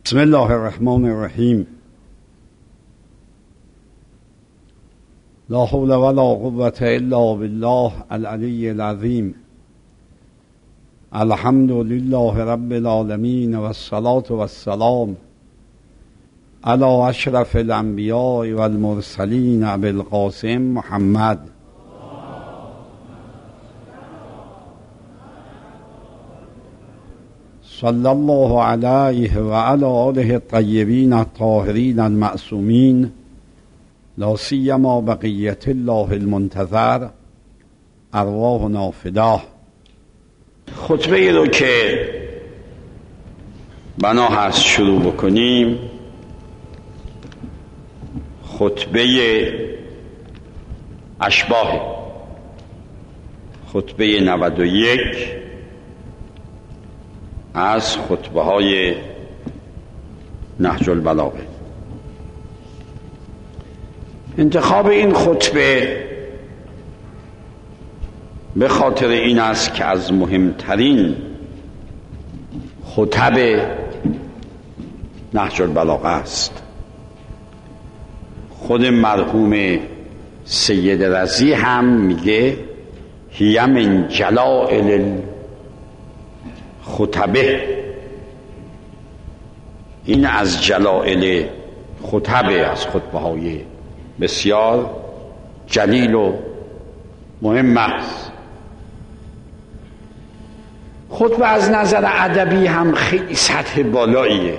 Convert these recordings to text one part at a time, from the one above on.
بسم الله الرحمن الرحیم. لا حول ولا قوة الا بالله العلی العظیم. الحمد لله رب العالمین و الصلاة و السلام علی اشرف الانبیاء و المرسلین ابی القاسم محمد. صلی الله علیه و علی آله الطیبین الطاهرین المعصومین، لا سیما بقیة الله المنتظر، ارواحنا فداه. خطبه رو که بنا هست شروع بکنیم، خطبه اشباه، خطبه 91 از خطبه های نهج البلاغه. انتخاب این خطبه به خاطر این است که از مهمترین خطب نهج البلاغه است. خود مرحوم سید رضی هم میگه هی من جلائل خطبه، این از جلائل خطبه، از خطبه های بسیار جلیل و مهم است. خطبه از نظر ادبی هم خیلی سطح بالاییه.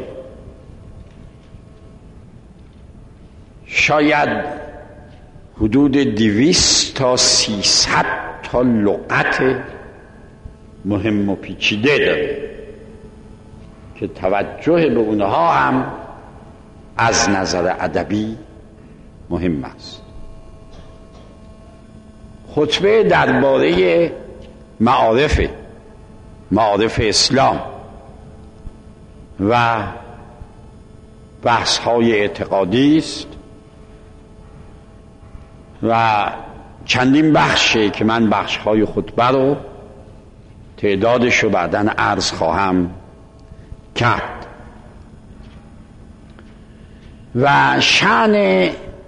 شاید حدود 200 تا 300 تا لغت مهم و پیچیده داره که توجه به اونها هم از نظر ادبی مهم است. خطبه درباره معارف اسلام و بحث های اعتقادی است و چندین بخشه که من بخش های خطبه رو تعدادش رو بعداً عرض خواهم کرد. و شأن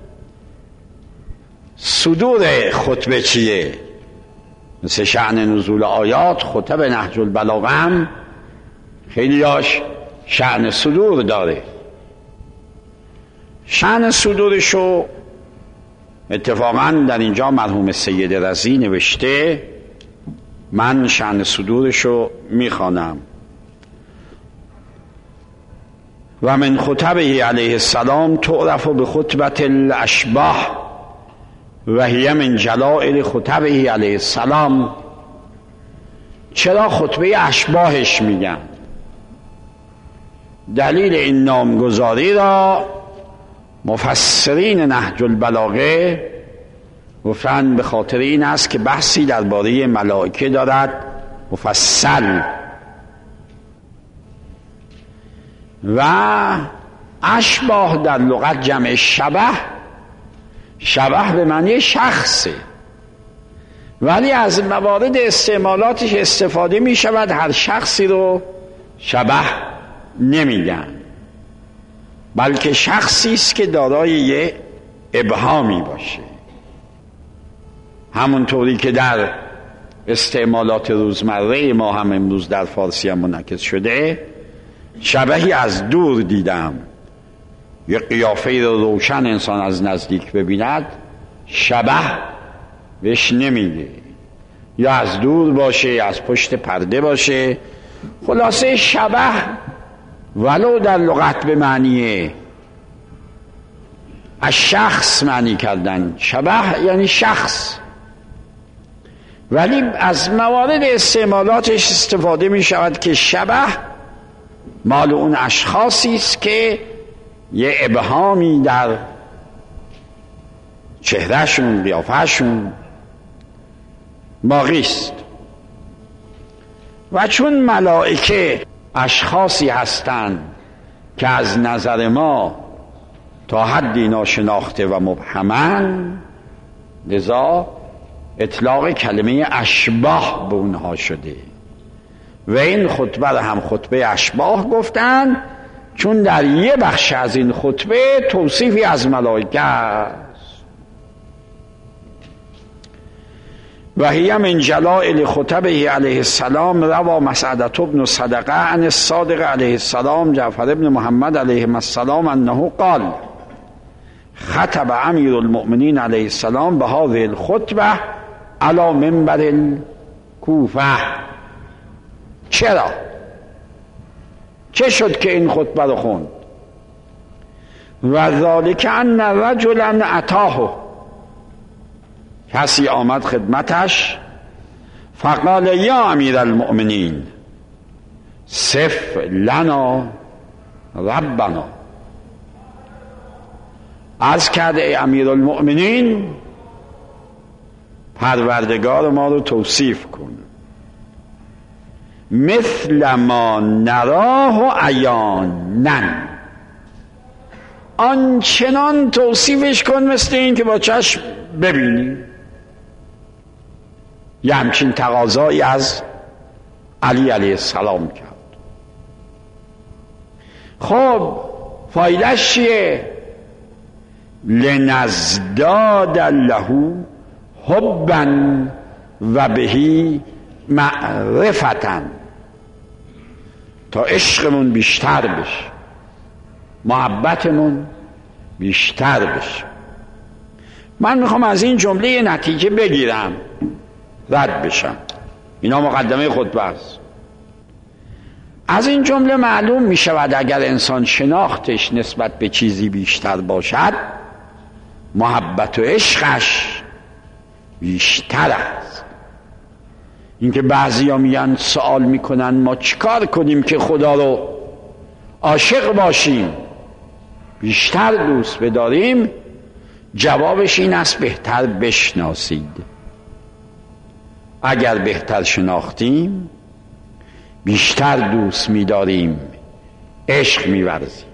صدور خطبه چیه؟ مثل شأن نزول آیات، خطب نهج البلاغه هم خیلیاش شأن صدور داره. شأن صدورشو اتفاقاً در اینجا مرحوم سید رضی نوشته، من شأن صدورشو میخوانم. و من خطبه علیه السلام تعرف به خطبت الاشباه و هی من جلائل خطبه علیه السلام. چرا خطبه اشباهش میگن؟ دلیل این نامگذاری را مفسرین نهج البلاغه گفتن به خاطر این است که بحثی درباره ملائکه دارد مفصل و اشباه در لغت جمع شبه به معنی شخصه، ولی از موارد استعمالاتش استفاده می شود هر شخصی رو شبه نمیگن، بلکه شخصی است که دارای یه ابهامی باشه. همونطوری که در استعمالات روزمره ما هم امروز در فارسی هم منعکس شده، شبهی از دور دیدم، یه قیافه رو روشن انسان از نزدیک ببیند شبه بهش نمیگه، یا از دور باشه یا از پشت پرده باشه. خلاصه شبه ولو در لغت به معنی از شخص معنی کردن، شبه یعنی شخص، ولی از موارد استعمالاتش استفاده می شود که شبه مال اون اشخاصی است که یه ابهامی در چهرهشون، قیافهشون باقی است. و چون ملائکه اشخاصی هستند که از نظر ما تا حدی ناشناخته و مبهمن، لذا اطلاق کلمه اشباه به اونها شده و این خطبه رو هم خطبه اشباه گفتن چون در یه بخش از این خطبه توصیفی از ملائکه است. و هی من جلائل خطبه علیه السلام روا مسعدة بن صدقه عن الصادق علیه السلام جعفر بن محمد علیه السلام انه قال خطب امیر المؤمنین علیه السلام به هذه الخطبه علی منبر الکوفه. چرا؟ چه شد که این خطبه رو خوند؟ و ذالک ان رجلا اتاه، کسی آمد خدمتش فقال یا امیر المؤمنین صف لنا ربنا، عرض کرده ای امیر المؤمنین پروردگار ما رو توصیف کن، مثل ما نراه عیانا، آنچنان توصیفش کن مثل این که با چشم ببینی. یه همچین تقاضایی از علی علیه السلام کرد. خب فایدهش چیه؟ لنزداد له حبا و بهی معرفتا، تا عشقمون بیشتر بشه، محبتمون بیشتر بشه. من میخوام از این جمله نتیجه بگیرم، رد بشم. اینا مقدمه خطبه است. از این جمله معلوم میشود اگر انسان شناختش نسبت به چیزی بیشتر باشد، محبت و عشقش بیشتر است. اینکه بعضیا میگن سوال میکنن ما چیکار کنیم که خدا رو عاشق باشیم، بیشتر دوست بداریم، جوابش این است بهتر بشناسید. اگر بهتر شناختیم بیشتر دوست می‌داریم، عشق می‌ورزیم.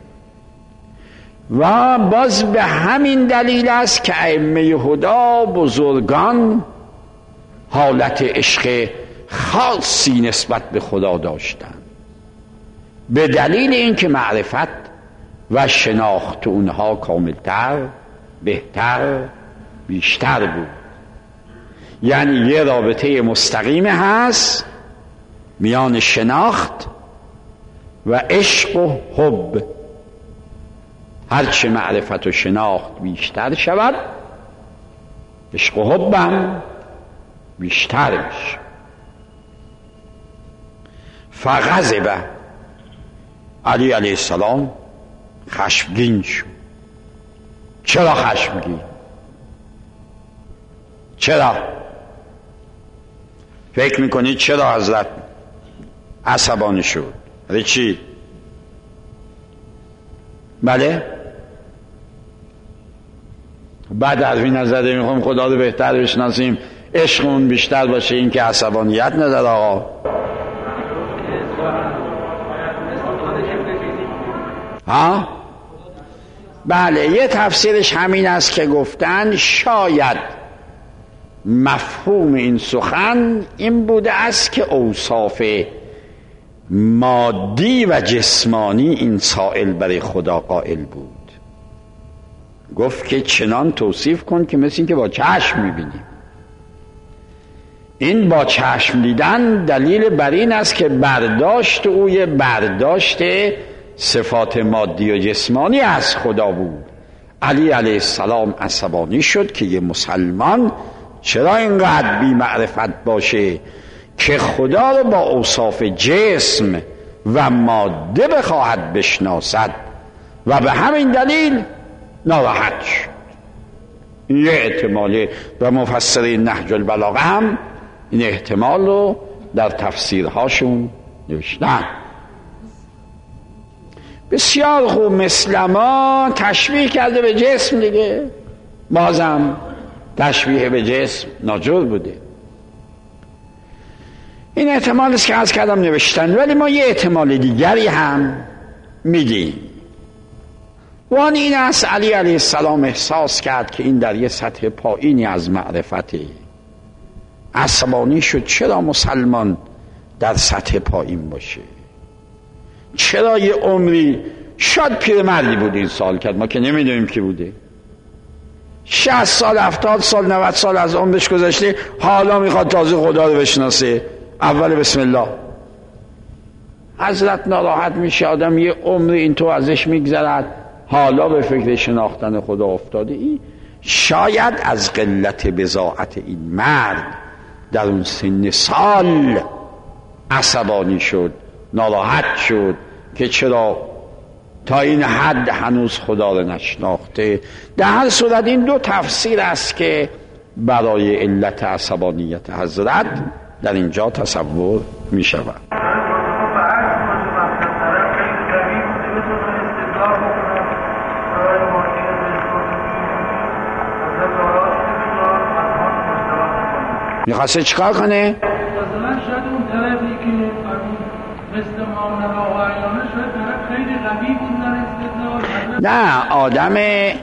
و باز به همین دلیل است که ائمه هدا بزرگان حالت عشق خاصی نسبت به خدا داشتند، به دلیل اینکه معرفت و شناخت اونها کاملتر، بهتر، بیشتر بود. یعنی یه رابطه مستقیم هست میان شناخت و عشق و حب. هرچه معرفت و شناخت بیشتر شود، عشق و حب هم بیشتر میشه. فغضب علی علیه السلام خشمگین شد. چرا خشمگین؟ چرا؟ فکر میکنید چرا حضرت عصبانی شد؟ چی؟ بله؟ بعد از این نظر میخوام خدا رو بهتر بشناسیم، عشقمون بیشتر باشه، این که عصبانیت نداره. آقا ها؟ بله، یه تفسیرش همین است که گفتن شاید مفهوم این سخن این بوده است که اوصاف مادی و جسمانی این سائل برای خدا قائل بود. گفت که چنان توصیف کن که مثل این که با چشم میبینیم. این با چشم دیدن دلیل بر این است که برداشت اوی برداشت صفات مادی و جسمانی از خدا بود. علی علیه السلام عصبانی شد که یه مسلمان چرا اینقدر بی معرفت باشه که خدا رو با اوصاف جسم و ماده بخواهد بشناسد، و به همین دلیل ناراحت شد. یه احتماله و مفسرین نهج البلاغه هم این احتمال رو در تفسیرهاشون نوشتن. بسیار خوب، مثل ما تشبیه کرده به جسم دیگه، بازم تشبیه به جسم ناجور بوده. این احتمال است که از کلام نوشتن، ولی ما یه احتمال دیگری هم میدیم. و آن این است علی علیه السلام احساس کرد که این در یه سطح پایینی از معرفته. عصبانی شد چرا مسلمان در سطح پایین باشه؟ چرا یه عمری شاید پیرمردی بود این سال کرد، ما که نمیدونیم کی بوده. 60 سال 70 سال 90 سال از عمرش گذشته، حالا میخواد تازه خدا رو بشناسه. اول بسم الله. حضرت ناراحت میشه، آدم یه عمر اینطور ازش میگذرد، حالا به فکر شناختن خدا افتاده. این شاید از قلت بضاعت این مرد در اون سن سال عصبانی شد، ناراحت شد که چرا تا این حد هنوز خدا رو نشناخته. در هر صورت این دو تفسیر است که برای علت عصبانیت حضرت در اینجا تصور می شود. میخواسته چیکار کنه؟ مثلا شاید اون طرفی که مثل مامنبا و ایلانه شاید طرف خیلی قوی بود در استدلال. نه، آدم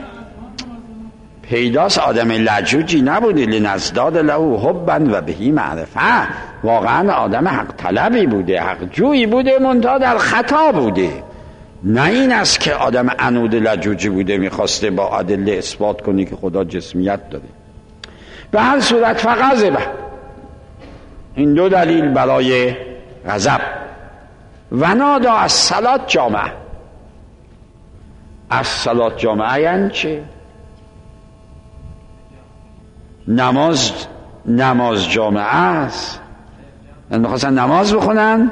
پیداست آدم لجوجی نبوده. لنزداد له حبا و بهی معرفه. واقعا آدم حق طلبی بوده، حق جویی بوده، منتها در خطا بوده. نه این است که آدم عنود لجوجی بوده میخواسته با ادله اثبات کنه که خدا جسمیت داره. به هر صورت فغضب. این دو دلیل برای غضب. و نادا از صلات جامعه. از صلات جامعه یعنی چه؟ نماز جامعه است. میخواستن نماز بخونن؟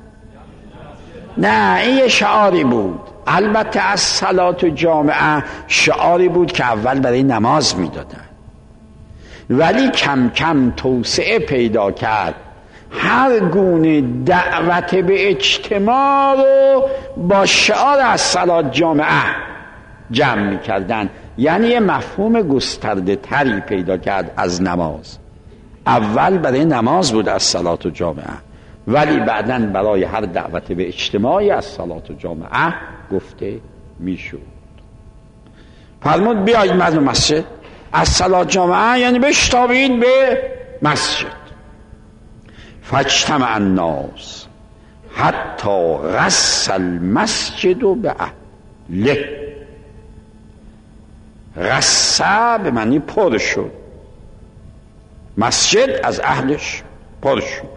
نه، این یه شعاری بود. البته از صلات جامعه شعاری بود که اول برای نماز میدادن، ولی کم کم توسعه پیدا کرد. هر گونه دعوت به اجتماع رو با شعار از صلات جامعه جمع می کردن. یعنی یه مفهوم گسترده تری پیدا کرد از نماز. اول برای نماز بود از صلات جامعه، ولی بعداً برای هر دعوت به اجتماعی از صلات جامعه گفته می شد. فرمود بیایید مردم مسجد. از صلات جامعه یعنی بشتابید به مسجد. فاجتمع الناس حتی غص المسجد به اهله. غص به معنی پر شد، مسجد از اهلش پر شد.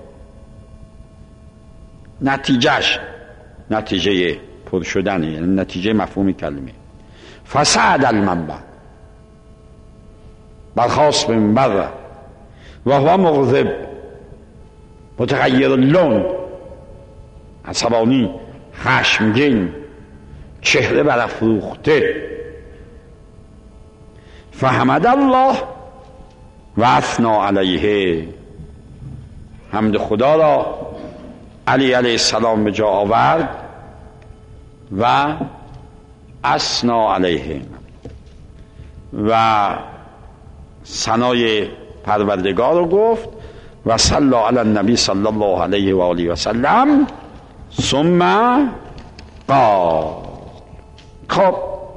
نتیجه پر شدن، یعنی نتیجه مفهومی کلمه. فصعد المنبر، برخاست به منبر و هو مغضب، متغیر اللون، عصبانی، خشمگین، چهره برافروخته. فحمد الله و اثنا علیه، حمد خدا را علی علیه السلام به جا آورد و اثنا علیه و ثنای پروردگار رو گفت. و صلی علی النبی صلی الله علیه و آله و سلم ثم قال. خب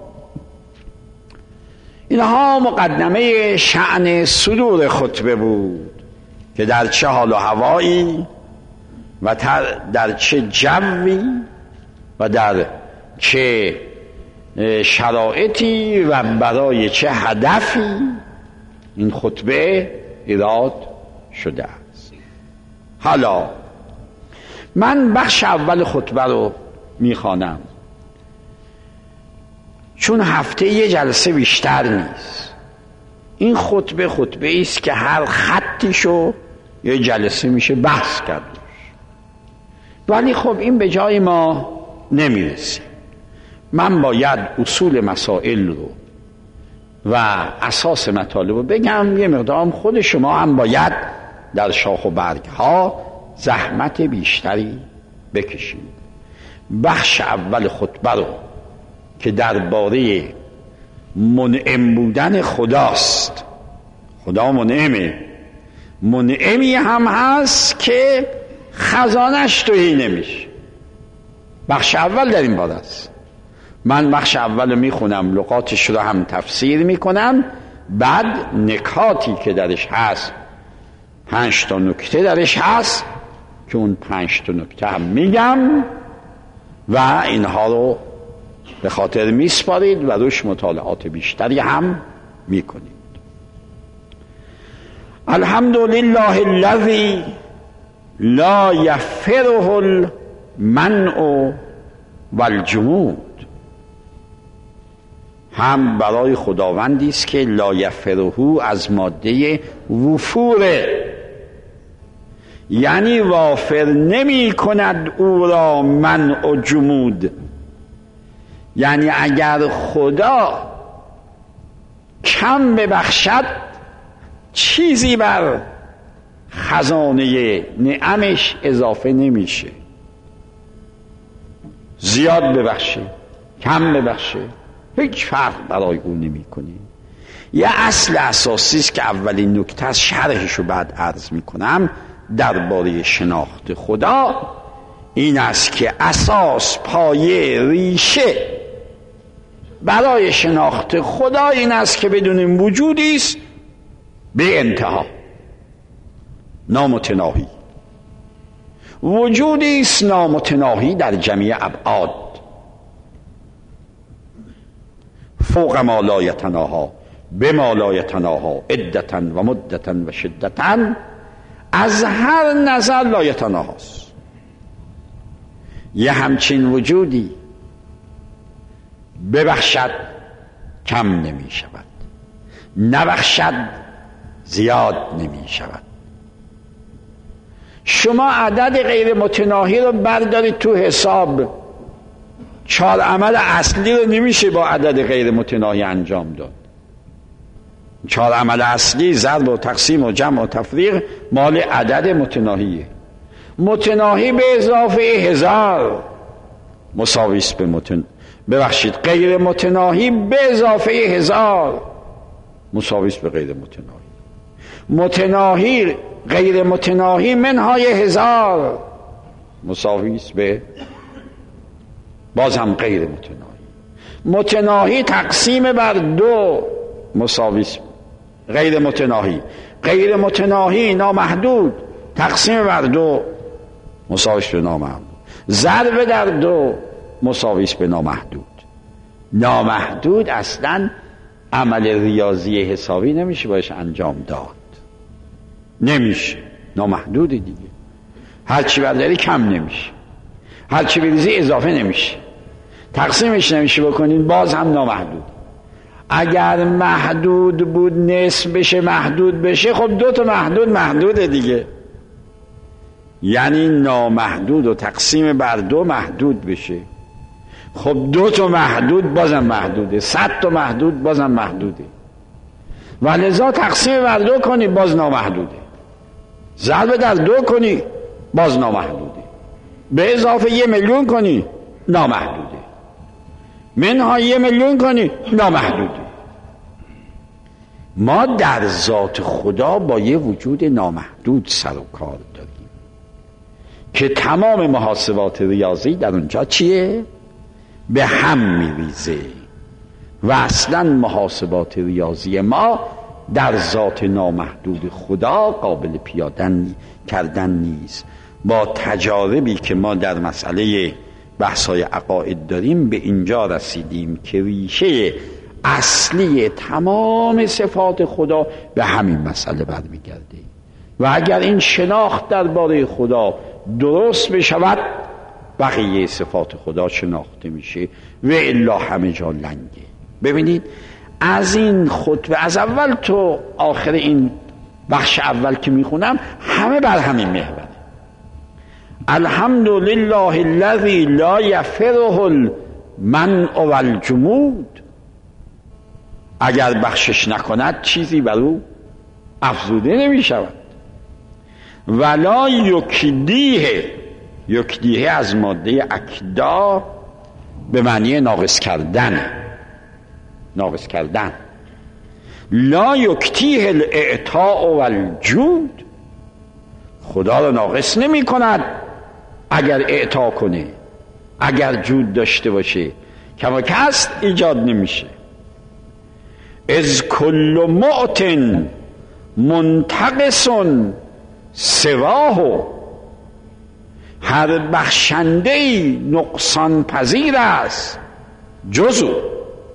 اینها مقدمه شأن صدور خطبه بود که در چه حال و هوایی و در چه جوی و در چه شرایطی و برای چه هدفی این خطبه ایراد شده است. حالا من بخش اول خطبه رو میخوانم، چون هفته یه جلسه بیشتر نیست. این خطبه است که هر خطیشو یه جلسه میشه بحث کرد، ولی خب این به جای ما نمیرسه. من باید اصول مسائل رو و اساس مطالب رو بگم. یه مقدارم خود شما هم باید در شاخ و برگ ها زحمت بیشتری بکشید. بخش اول خطبه رو که درباره منعم بودن خداست. خدا منعمه، منعمی هم هست که خزانش توهی نمیشه. بخش اول در این باره است. من بخش اول رو میخونم، لغاتش رو هم تفسیر میکنم، بعد نکاتی که درش هست، 5 تا نکته درش هست که اون 5 تا نکته هم میگم و اینها رو به خاطر میسپارید و روش مطالعات بیشتری هم میکنید. الحمدلله الذی لا یفره المنع والجمود. هم برای خداوندی است که لا یفره از ماده وفوره، یعنی وافر نمی کند او را منع و جمود. یعنی اگر خدا کم ببخشد چیزی بر خزانه نعمش اضافه نمیشه. زیاد ببخشه کم ببخشه هیچ فرق برای اون نمی کنی. یه اصل اساسی است که اولین نکته از شرحش رو بعد عرض میکنم درباره شناخت خدا این است که اساس، پایه، ریشه برای شناخت خدا این است که بدونیم وجودی است به انتها، نامتناهی، وجودی است نامتناهی در جمیع ابعاد، فوق ما لا یتناهی بما لا یتناهی عدتا و مدتا و شدتا، از هر نظر لا یتناهی است. یه همچین وجودی ببخشد کم نمی شود، نبخشد زیاد نمی شود. شما عدد غیر متناهی رو بردارید تو حساب، 4 عمل اصلی رو نمیشه با عدد غیر متناهی انجام داد. 4 عمل اصلی ضرب و تقسیم و جمع و تفریق مال عدد متناهیه. متناهی به اضافه 1000 مساوی است به ببخشید غیر متناهی به اضافه 1000 مساوی است به غیر متناهی. متناهی غیر متناهی منهای 1000 مساوی است به باز هم غیر متناهی. متناهی تقسیم بر 2 مساوی است غیر متناهی. غیر متناهی نامحدود تقسیم بر 2 مساوی است به نامحدود. ضرب در 2 مساوی است به نامحدود. نامحدود اصلا عمل ریاضی حسابی نمیشه باش انجام داد، نمیشه، نامحدوده دیگه. هرچی برداری کم نمیشه، هرچی بریزی اضافه نمیشه، تقسیمش نمیشه بکنین باز هم نامحدود. اگر محدود بود نصف بشه محدود بشه، خب 2 تا محدوده دیگه. یعنی نامحدود و تقسیم بر 2 محدود بشه، خب 2 تا محدود بازم محدوده، 100 تا محدود بازم محدوده. و لذا تقسیم بر 2 کنی باز نامحدوده، ضرب در 2 کنی باز نامحدوده، به اضافه 1,000,000 کنی نامحدوده، منها 1,000,000 کنی نامحدوده. ما در ذات خدا با یه وجود نامحدود سر و کار داریم که تمام محاسبات ریاضی در اونجا چیه؟ به هم میریزه و اصلا محاسبات ریاضی ما در ذات نامحدود خدا قابل پیادن کردن نیست. با تجاربی که ما در مسئله بحث‌های عقاید داریم به اینجا رسیدیم که ریشه اصلی تمام صفات خدا به همین مسئله برمیگرده و اگر این شناخت درباره خدا درست بشود بقیه صفات خدا شناخته میشه و الا همه جا لنگه. ببینید از این خطبه از اول تو آخر این بخش اول که میخونم همه بر همین محوره. الحمدلله الذی لا یفره المنع والجمود. اگر بخشش نکند چیزی بر او افزوده نمی شود. ولا یکدیه، یکدیه از ماده اکدا به معنی ناقص کردن، ناقص کردن. لا یکتیه الاعطاء والجود، خدا رو ناقص نمی کند اگر اعطا کنه، اگر جود داشته باشه کماکست ایجاد نمیشه. از کل معتن منتقص سواه، هر بخشنده‌ای نقصان پذیر است جز او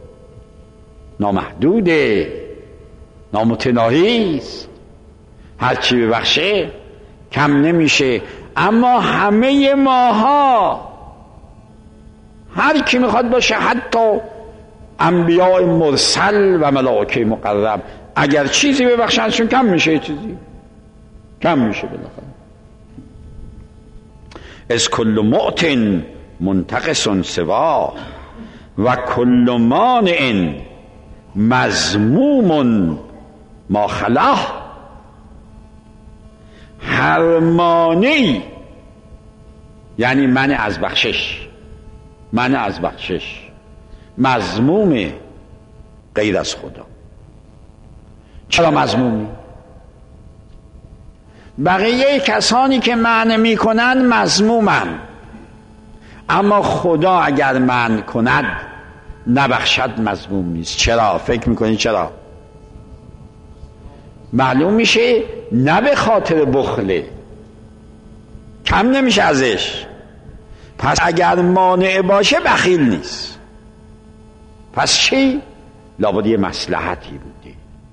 نامحدوده، نامتناهی است، هرچی ببخشه کم نمیشه. اما همه ماها، هر کی میخواد باشه، حتی انبیاء مرسل و ملائکه مقرب، اگر چیزی ببخشنشون کم میشه، چیزی کم میشه بالاخره. از کل معت منتقص سوا و کل مانع مذموم ما خلاه. هر مانعی یعنی منع از بخشش، منع از بخشش، مذموم غیر از خدا. چرا مذمومی؟ بقیه کسانی که منع میکنن مذمومن، اما خدا اگر منع کند نبخشد مذموم نیست. چرا؟ فکر میکنی چرا؟ معلوم میشه نه به خاطر بخله، کم نمیشه ازش. پس اگر مانع باشه بخیل نیست. پس چی؟ لابد یه مصلحتی بوده.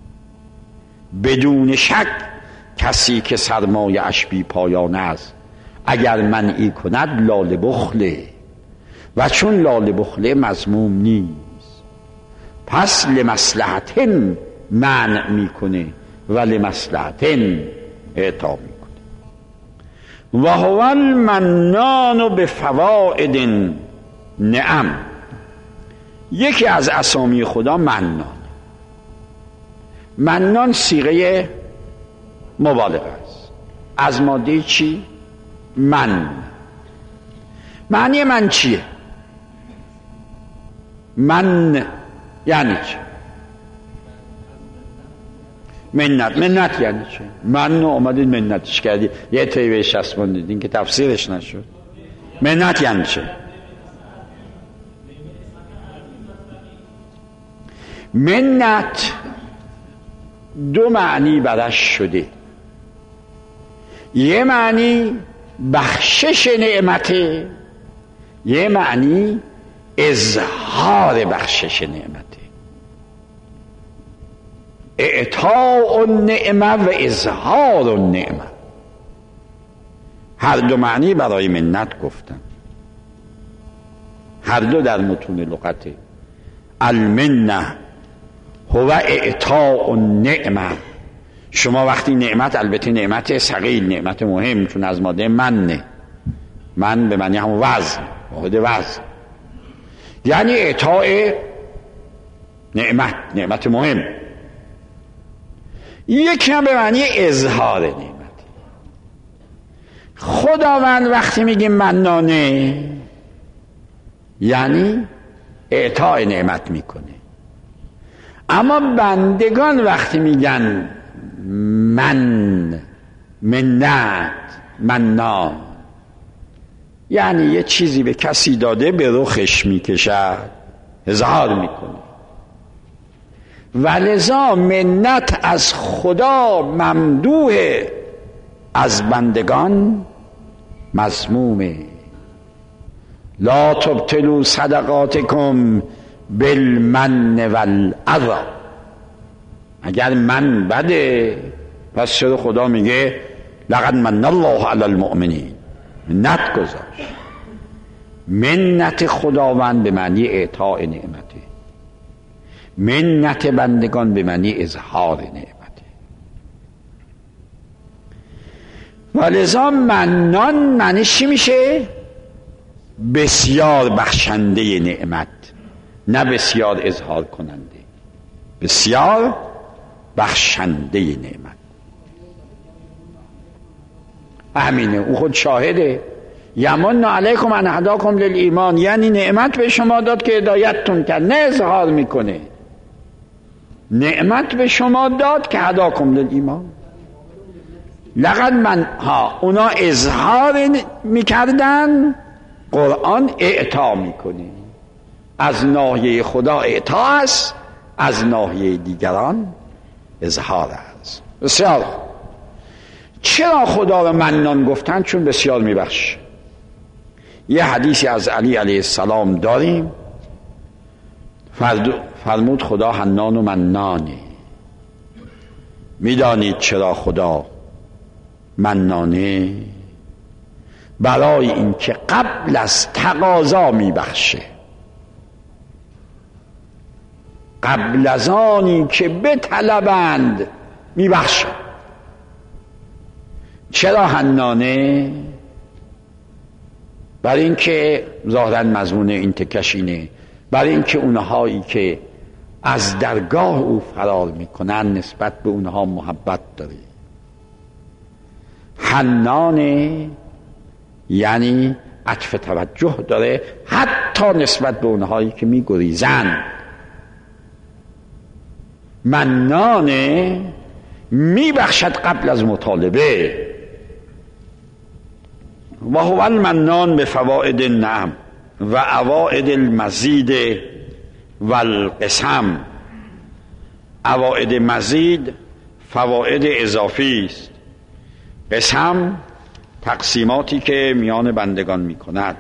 بدون شک کسی که سرمایه اش بی پایان است اگر منعی کند لال بخله، و چون لال بخله مذموم نیست، پس لمصلحت منع میکنه و لمصلحت اعطا میکنه. و هو المنان بفوائد نعم. یکی از اسامی خدا منان. منان صیغه مبالغه است از ماده چی؟ من. معنی من چیه؟ من یعنی چی؟ منت. منت یعنی چی؟ من اومدید منتش کردی، یه تیوه شسبان دیدین که تفسیرش نشد. منت یعنی چی؟ منت دو معنی برش شده. یه معنی بخشش نعمته، یه معنی اظهار بخشش نعمته. اعطاء النعمه و اظهار النعمه، هر دو معنی برای منت گفتن، هر دو در متون لغته. المنه هو اعطاء النعمه. شما وقتی نعمت، البته نعمت ثقیل، نعمت مهم، چون از ماده منه، من به معنی هم وزن، واحد وزن، یعنی اعطاء نعمت، نعمت مهم. یکی هم به معنی اظهار نعمت. خداوند وقتی میگیم منانه یعنی اعطاء نعمت میکنه، اما بندگان وقتی میگن من، منت، منان، یعنی یه چیزی به کسی داده به رخش میکشد، اظهار میکنه. ولذا منت از خدا ممدوحه، از بندگان مذمومه. لا تبطلوا صدقاتکم بالمن والاذی. اگر من بده، پس چرا خدا میگه لقد من الله علی المؤمنین؟ منت گذاشت. منت خداوند به معنی اعطاء نعمته، منت بندگان به معنی اظهار نعمته. ولذا منان معنی چی میشه؟ بسیار بخشنده نعمت، نه بسیار اظهار کننده، بسیار بخشنده نعمت. همینه، او خود شاهده. یمن علیکم ان هداکم للایمان، یعنی نعمت به شما داد که هدایتتون کرد، نه اظهار میکنه. نعمت به شما داد که هداکم للایمان. لقد من ها، اونا اظهار میکردن، قرآن اعطا میکنه. از ناحیه خدا اعطا است، از ناحیه دیگران اظهار است. بسیار. چرا خدا رو منان گفتن؟ چون بسیار میبخش. یه حدیثی از علی علیه السلام داریم فرمود خدا حنان و منانه. میدانید چرا خدا منانه؟ برای اینکه قبل از تقاضا میبخشه، قبل از آنی که بطلبند میبخشه. چرا حنانه؟ برای اینکه ظاهراً مضمون این تکش اینه، برای اینکه اونهایی که از درگاه او فرار میکنن نسبت به اونها محبت داره. حنانه یعنی عطف توجه داره حتی نسبت به اونهایی که میگریزن. منانه میبخشد قبل از مطالبه. و هو المنان به فوائد النعم و عوائد المزید و القسم. عوائد مزید فواید اضافی است، قسم تقسیماتی که میان بندگان میکند.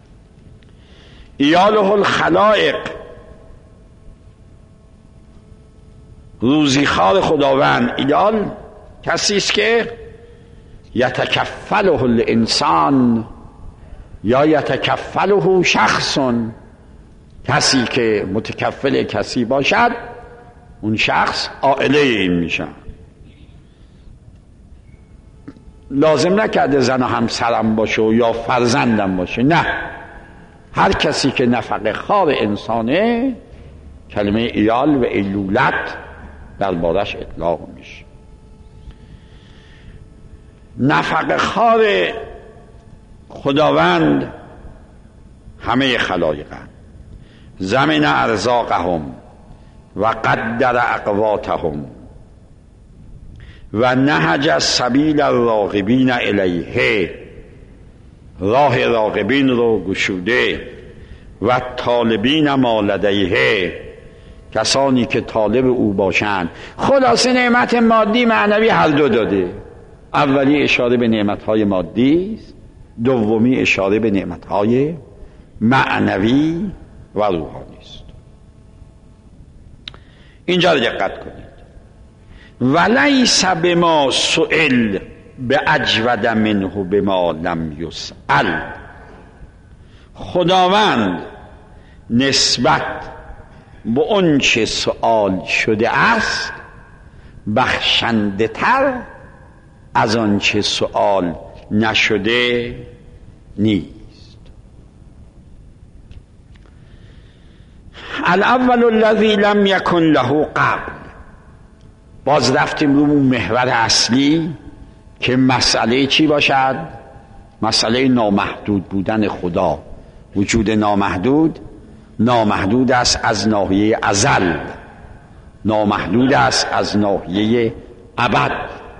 ایاله الخلائق، روزیخوار خداوند. ایال کسی است که یتکفله الانسان یا یتکفله شخص، کسی که متکفل کسی باشد اون شخص عائله این میشه. لازم نکرده زن و همسرم باشه و یا فرزندم باشه، نه، هر کسی که نفقه خوار انسانه کلمه ایال و ایلولت در بارش اطلاق میشه. نفقه خوار خداوند همه خلایقند. زمن ارزاقهم و قدر اقواتهم و نهج سبیل الراغبین الیه، راه راغبین رو گشوده. و طالبین ما لدیه، کسانی که طالب او باشند. خلاصه نعمت مادی معنوی هر دو داده. اولی اشاره به نعمتهای مادی است، دومی اشاره به نعمتهای معنوی و روحانی است. اینجا رو دقت کنید. ولیس بما سئل باجود منه بما لم یسأل. خداوند نسبت به اون چه سؤال شده است بخشنده تر از آن چه سؤال نشده نیست. الاول الذی لم یکن له قبل. باز رفتیم رو محور اصلی که مسئله چی باشد؟ مسئله نامحدود بودن خدا. وجود نامحدود است از ناحیه ازل، نامحدود است از ناحیه ابد.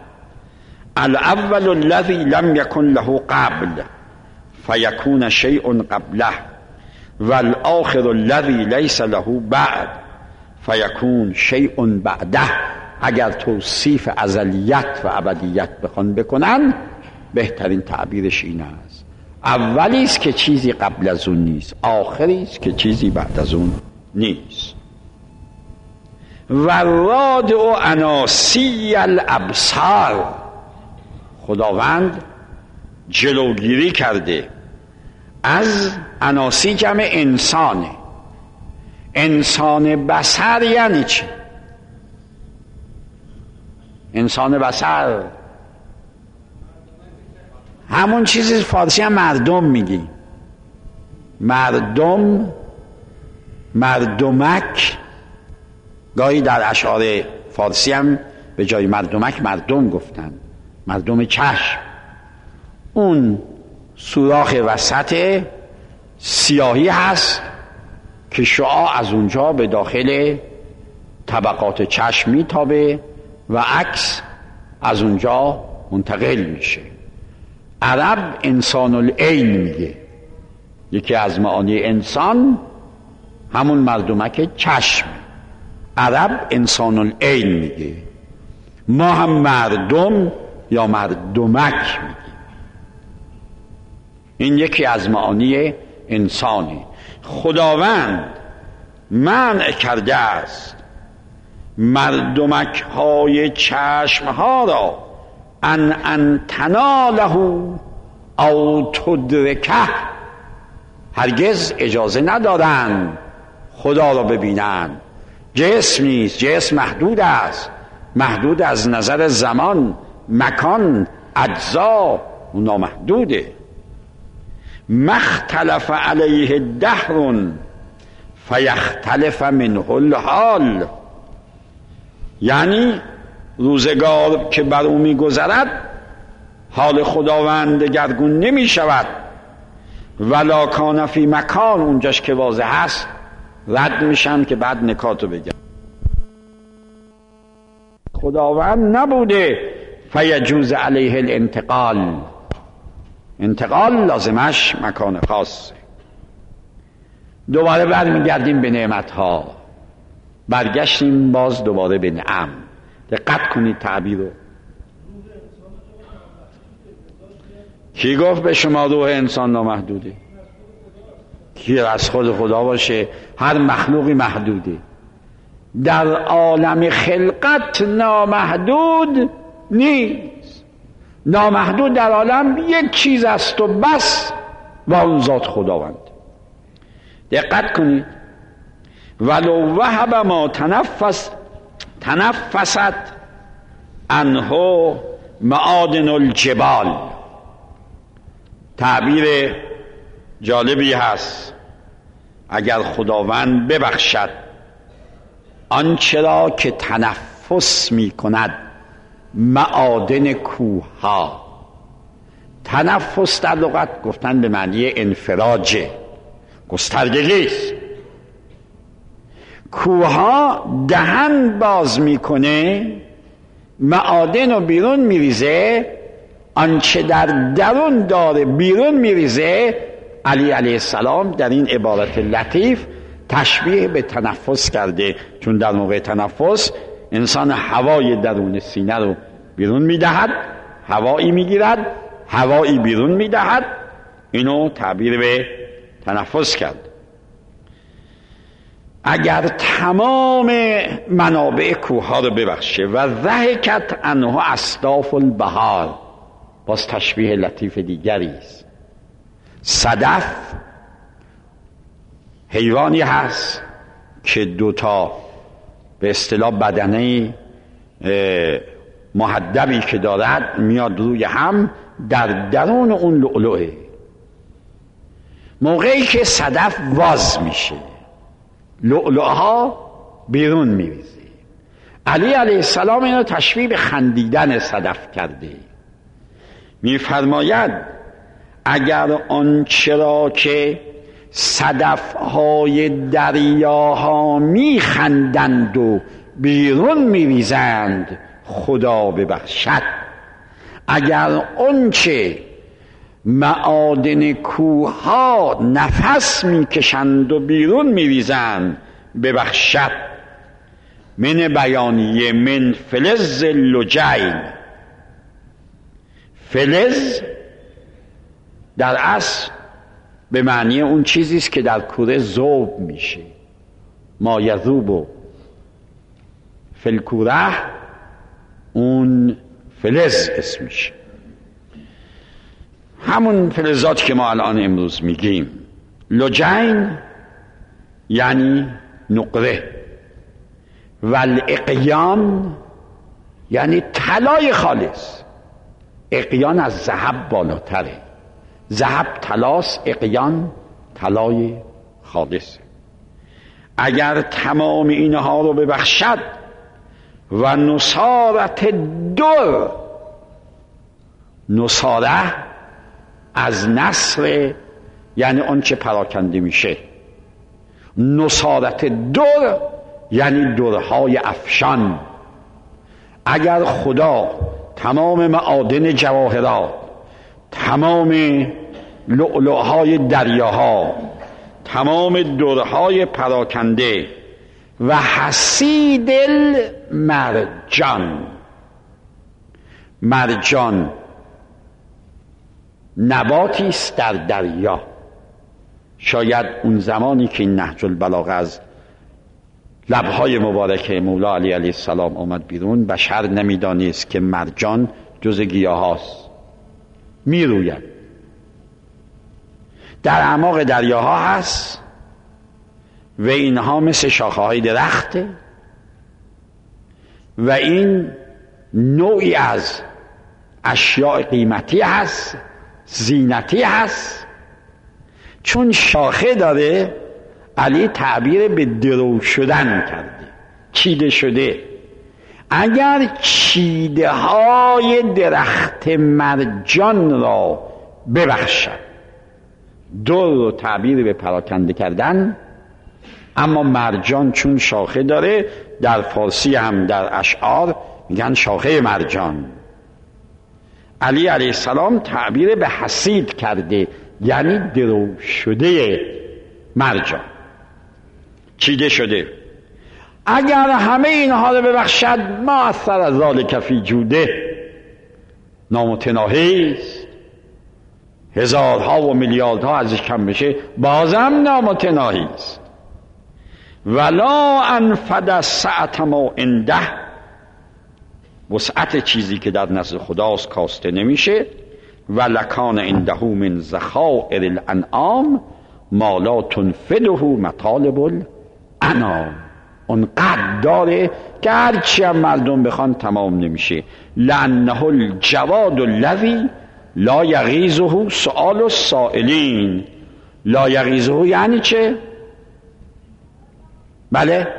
الاول الذی لم یکن له قبل فیکون شیء قبله والآخر الذی لیس له بعد فیکون شیء بعده. اگر توصیف ازلیت و ابدیت بخوان بکنن بهترین تعبیرش این است: اولی است که چیزی قبل از اون نیست، آخری است که چیزی بعد از اون نیست. و رادع عناسی الابصار. خداوند جلوگیری کرده از عناسی، جمع انسانه. انسان بصر یعنی چی؟ انسان بصر همون چیزی فارسی هم مردم میگی. مردمک. گاهی در اشعار فارسی هم به جای مردمک مردم گفتن. مردم چشم. اون سوراخ وسط سیاهی هست که شعاع از اونجا به داخل طبقات چشم میتابه و عکس از اونجا منتقل میشه. عرب انسان العین میگه. یکی از معانی انسان همون مردمک چشم. عرب انسان العین میگه. ما هم مردم یا مردمک میگه. این یکی از معانی انسانه. خداوند منع کرده است مردمک های چشم ها را ان تناله او تدرکه، هرگز اجازه ندارند خدا را ببینند. جسم نیست، جسم محدود است، محدود از نظر زمان، مکان، اجزا، اون نامحدوده. مختلف علیه دهر فیختلف منه الحال، یعنی روزگار که بر او می‌گذرد حال خداوند دگرگون نمی شود. ولا کان فی مکان، اونجاش که واضح هست رد میشن که بعد نکاتو بگم. خداوند نبوده فیجوز علیه الانتقال، انتقال لازمش مکان خاصه. دوباره برمیگردیم به نعمتها، برگشتیم باز دوباره به نعم. دقت کنید تعبیر رو. کی گفت به شما روح انسان نامحدوده؟ کی از خود خدا باشه؟ هر مخلوقی محدوده. در عالم خلقت نامحدود نیست. نامحدود در عالم یک چیز است و بس، و اون ذات خداوند. دقت کنید. ولو وهب ما تنفست عنه معادن الجبال، تعبیر جالبی هست. اگر خداوند ببخشد آنچه را که تنفس می کند معادن کوه ها. تنفس در لغت گفتن به معنی انفراجه، گستردگی است. کوه ها دهن باز میکنه، معادن رو بیرون میریزه، آنچه در درون داره بیرون میریزه. علی علیه السلام در این عبارت لطیف تشبیه به تنفس کرده، چون در موقع تنفس انسان هوای درون سینه رو بیرون میدهد، هوایی میگیرد، هوایی بیرون میدهد. اینو تعبیر به تنفس کرد. اگر تمام منابع کوه ها رو ببخشه و ضحکت عنه اصداف البحار، باز تشبیه لطیف دیگری است. صدف حیوانی هست که دوتا به اصطلاح بدنه محدبی که دارد میاد روی هم، در درون اون لؤلؤه. موقعی که صدف واز میشه لؤلؤها بیرون میریزه. علی علیه السلام اینو تشبیه به خندیدن صدف کرده. میفرماید اگر آنچه را که صدفهای دریاها میخندند و بیرون میریزند خدا ببخشد، اگر آنچه معادن کوهها نفس میکشند و بیرون میریزند ببخشد. من بیانیه من فلز لجین. فلز در اصل به معنی اون چیزی است که در کوره ذوب میشه، ما یذوب فلکوره، اون فلز اسمش، همون فلزات که ما الان امروز میگیم. لجین یعنی نقره، والاقیان یعنی طلای خالص. اقیان از ذهب بالاتره، ذهب طلاست، اقیان طلای خالصه. اگر تمام اینها رو ببخشد و نصارت در، نصاره از نصر یعنی اون چه پراکنده میشه، نصارت در یعنی درهای افشان. اگر خدا تمام معادن جواهرات، تمام لؤلؤهای دریاها، تمام درهای پراکنده و حسید المرجان، مرجان نباتی است در دریا. شاید اون زمانی که این نهج البلاغه از لبهای مبارک مولا علی علیه السلام آمد بیرون. بشر نمیدانست که مرجان جز گیاه هاست، میروید، در اعماق دریاها هست و اینها مثل شاخه های درخته و این نوعی از اشیاء قیمتی هست، زینتی هست. چون شاخه داره، علی تعبیر به درو شدن کرده، چیده شده. اگر چیده های درخت مرجان را ببخشد، در رو تعبیر به پراکنده کردن، اما مرجان چون شاخه داره، در فارسی هم در اشعار میگن شاخه مرجان. علی علیه السلام تعبیر به حصید کرده، یعنی درو شده مرجان، چیده شده. اگر همه اینها رو ببخشد، ما اثر از ذالک فی جوده، نامتناهی است. هزارها و میلیاردها ازش کم بشه، بازم نامتناهی است. ولا انفد سعت ما عنده، وسعت چیزی که در نزد خداست کاسته نمیشه. ولکان عنده من ذخائر الانعام ما لا تنفده مطالب الانام، اونقدر داره که هرچی هم مردم بخوان تمام نمیشه. لانه الجواد الذی لا یغیظه سؤال السائلین. لا یغیظه یعنی چه؟ بله؟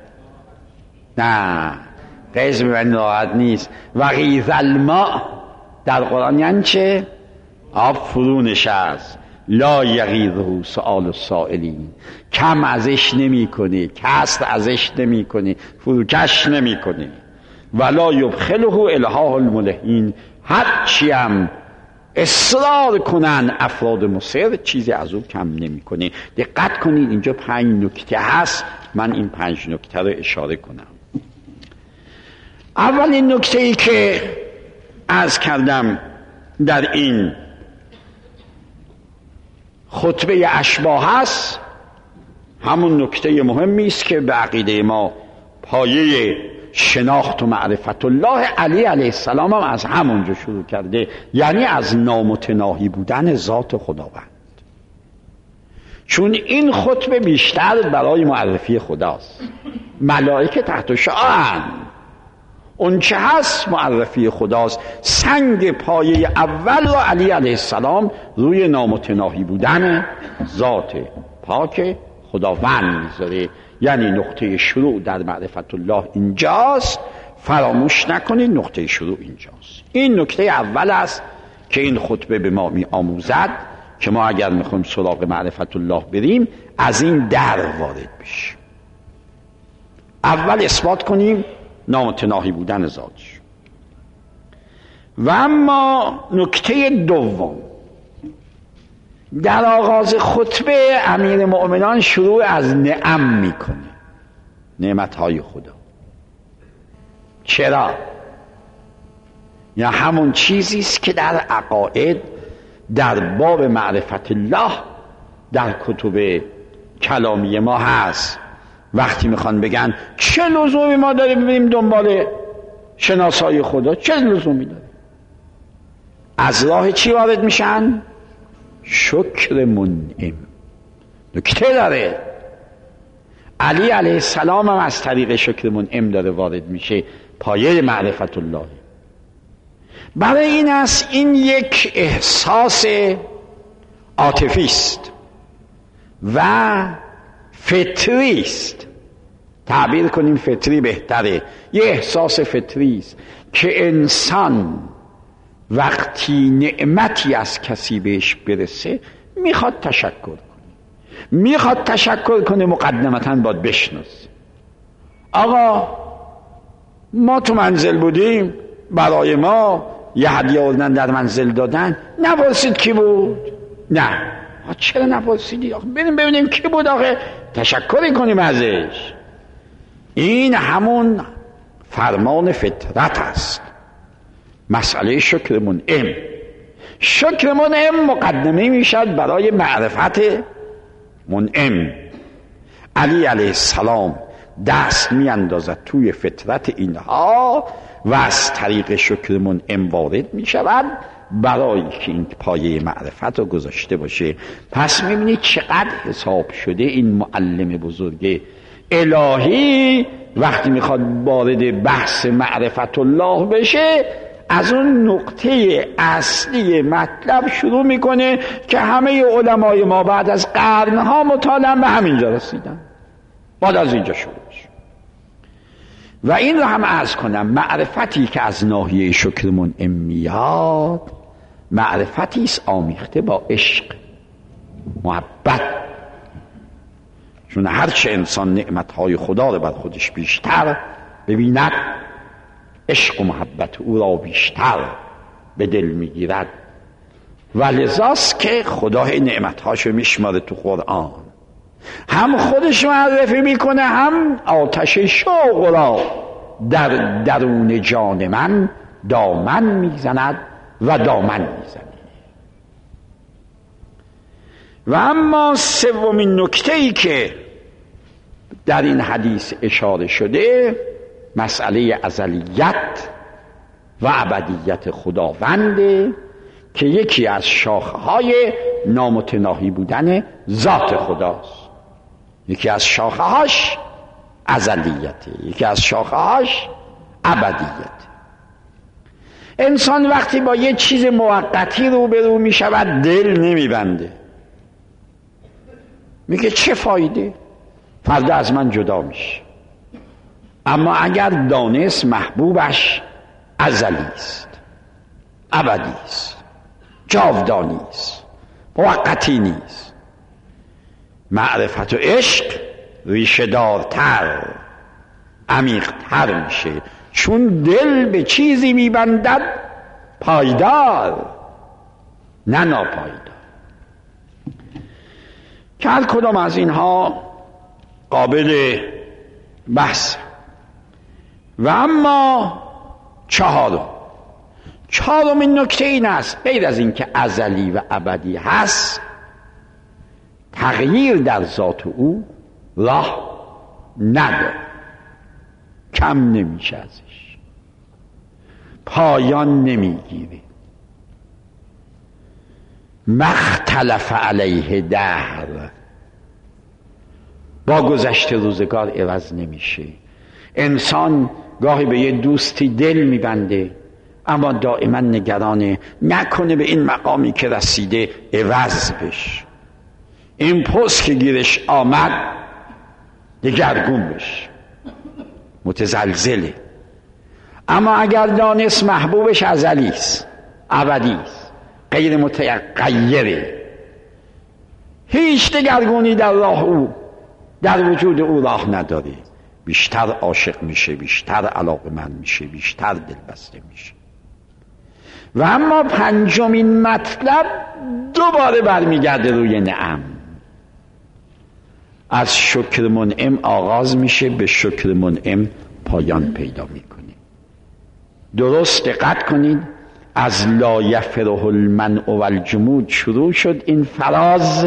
نه، غیظ من راحت نیست. و غیظ الماء در قرآن یعنی چه؟ آب فرو نشست. لا یغیظه سؤال السائلین، کم ازش نمی کنه، کسر ازش نمی کنه، فروکش نمی کنه. ولا یبخله الهاه الملحین، هرچی هم اصرار کنن افراد مصر، چیزی از او کم نمی کنه. دقت کنید اینجا 5 نکته هست، من این 5 نکته رو اشاره کنم. اولین نکته ای که عرض کردم در این خطبه اشباح هست، همون نکته مهمی است که به عقیده ما پایه شناخت و معرفت الله. علی علیه السلام هم از همونجا شروع کرده، یعنی از نامتناهی بودن ذات خداوند. چون این خطبه بیشتر برای معرفی خداست. ملائکه تحت شعاعن، اون چه هست معرفی خداست. سنگ پایه اول را علی علیه السلام روی نامتناهی بودن ذات پاک خداوند میذاره، یعنی نقطه شروع در معرفت الله اینجاست. فراموش نکنید نقطه شروع اینجاست. این نکته اول است که این خطبه به ما می آموزد که ما اگر میخوایم سراغ معرفت الله بریم، از این در وارد بشیم. اول اثبات کنیم نامتناهی بودن ذاتش. و اما نکته دوم، در آغاز خطبه امیر مؤمنان شروع از نعم میکنه، نعمتهای خدا. چرا؟ یا همون چیزی است که در عقاید، در باب معرفت الله، در کتب کلامی ما هست. وقتی میخوان بگن چه لزومی ما داریم بریم دنبال شناسایی خدا، چه لزومی داره؟ از راه چی وارد میشن؟ شکر منعم. نکته داره، علی علیه السلام هم از طریق شکر منعم داره وارد میشه، پایه معرفت الله. برای این است این یک احساس عاطفی است و فطری است. تعبیر کنیم فطری بهتره. یه احساس فطری است که انسان وقتی نعمتی از کسی بهش برسه میخواد تشکر کنه. میخواد تشکر کنه، مقدمتاً باید بشناسه. آقا ما تو منزل بودیم، برای ما یه هدیه آوردن در منزل دادن، نپرسید کی بود؟ نه. چرا نپرسیدی؟ بریم ببینیم کی بود، آخه تشکر کنیم ازش. این همون فرمان فطرت است. مسئله شکر منعم. شکر منعم مقدمه میشد برای معرفت منعم. علی علیه السلام دست میاندازد توی فطرت اینها و از طریق شکر منعم وارد میشود برای که این پایه معرفت رو گذاشته باشه. پس میبینید چقدر حساب شده این معلم بزرگ الهی وقتی میخواد وارد بحث معرفت الله بشه از اون نقطه اصلی مطلب شروع میکنه که همه علمای ما بعد از قرنها مطالعه به همینجا رسیدن، بعد از اینجا شروع شد. و این رو هم عرض کنم معرفتی که از ناحیه شکر منعم میاد معرفتی است آمیخته با عشق، محبت. چون هرچه انسان نعمتهای خدا رو بر خودش بیشتر ببیند عشق و محبت او را بیشتر به دل میگیرد و لذاست که خدا نعمتهاشو میشماره تو قرآن، هم خودش معرفی میکنه هم آتش شوق را در درون جان من دامن میزند و دامن میزنه. و اما سومین نکته‌ای که در این حدیث اشاره شده مسئله ازلیت و ابدیت خداونده که یکی از شاخه‌های نامتناهی بودن ذات خداست. یکی از شاخه‌هاش ازلیته، یکی از شاخه‌هاش ابدیت. انسان وقتی با یه چیز موقتی روبرو می شود دل نمیبنده، میگه چه فایده، فردا از من جدا میشه. اما اگر دانست محبوبش ازلی است، ابدی است، جاودانی است، موقتی نیست، معرفت و عشق ریشه دارتر عمیق‌تر میشه، چون دل به چیزی میبندد پایدار نه ناپایدار. که هر کدام از اینها قابل بحث. و اما چهارمین نکته این است، غیر از این که ازلی و ابدی هست تغییر در ذات او راه نداره، کم نمیشه ازش، پایان نمیگیره، مختلف علیه دهر، با گذشت روزگار عوض نمیشه. انسان گاهی به یه دوستی دل میبنده اما دائما نگرانه نکنه به این مقامی که رسیده عوض بشه، این پست که گیرش آمد دگرگون بشه، متزلزله. اما اگر دانست محبوبش ازلی است، ابدی است، غیر متغیره، هیچ دگرگونی در راه او، در وجود او راه نداره، بیشتر عاشق میشه، بیشتر علاقه‌مند میشه، بیشتر دلبسته میشه. و اما پنجمین مطلب دوباره برمیگرده روی نعم. از شکر منعم آغاز میشه، به شکر منعم پایان پیدا میکنه. درست دقت کنید، از لا یفره المنع والجمود شروع شد این فراز،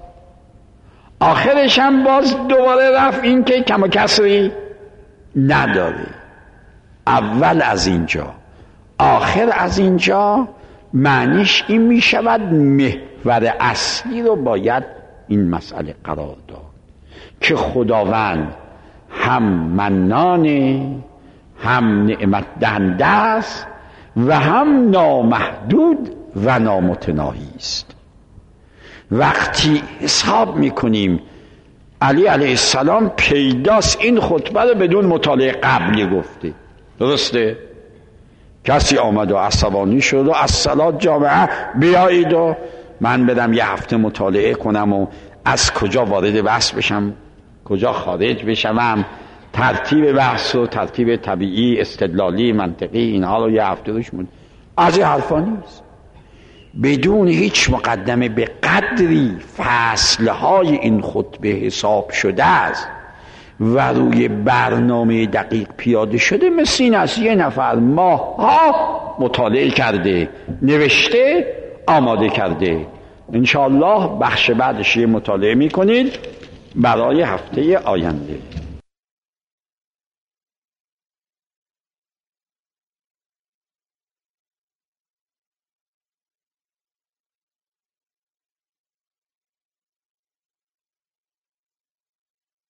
آخرش هم باز دوباره رفت این که کم و کسری نداره. اول از اینجا آخر از اینجا معنیش این می شود محور اصلی رو باید این مسئله قرار داد که خداوند هم منانه، هم نعمت دهنده است و هم نامحدود و نامتناهی است. وقتی حساب میکنیم علی علیه السلام پیداست این خطبه رو بدون مطالعه قبلی گفته، درسته؟ کسی آمد و عصبانی شد و از صلات جامعه بیایید و من بدم یه هفته مطالعه کنم و از کجا وارد بحث بشم کجا خارج بشم، ترتیب بحث و ترتیب طبیعی استدلالی منطقی اینها رو یه هفته روش مون. از این حرفا نیست. بدون هیچ مقدمه به قدری فصلهای این خطبه حساب شده است و روی برنامه دقیق پیاده شده، مثل این است یه نفر ماها مطالعه کرده، نوشته، آماده کرده. انشاءالله بخش بعدش یه مطالعه میکنید برای هفته آینده.